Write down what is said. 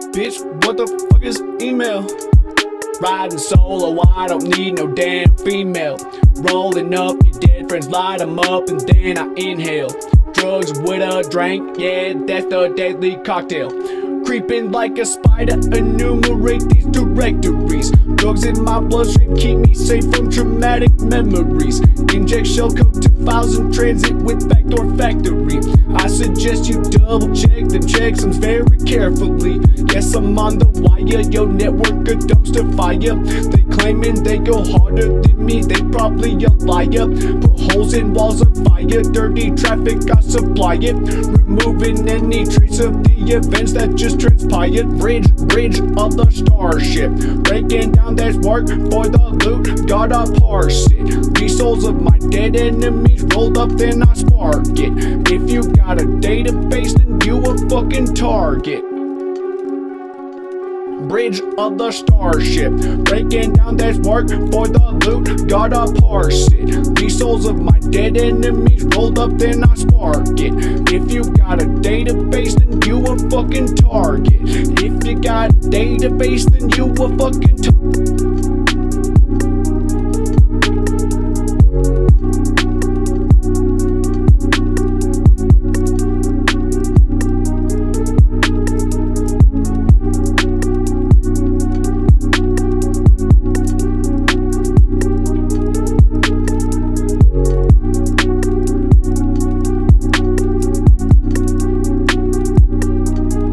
Bitch, what the fuck is email? Riding solo, I don't need no damn female. Rolling up, your dead friends, light them up, and then I inhale. Drugs with a drink, yeah, that's the deadly cocktail. Creeping like a spider, enumerate these directories. Drugs in my bloodstream keep me safe from traumatic memories. Inject shellcode to files in transit with backdoor factory. I suggest you double check them checksums very carefully. Yes, I'm on the wire, your network a dumpster fire. They claiming they go harder than me, they probably a liar. Put holes in walls of fire, dirty traffic, I supply it. Removing any trace of the events that just transpired. Bridge of the starship, breaking down this work for the loot, gotta parse it. These souls of my dead enemies rolled up, then I spark it. If you got a database, then you a fucking target. Bridge of the starship, breaking down this work for the loot, gotta parse it. These souls of my dead enemies rolled up, then I spark it. If you got a database, then you a fucking target. If you got a database, then you a fucking target.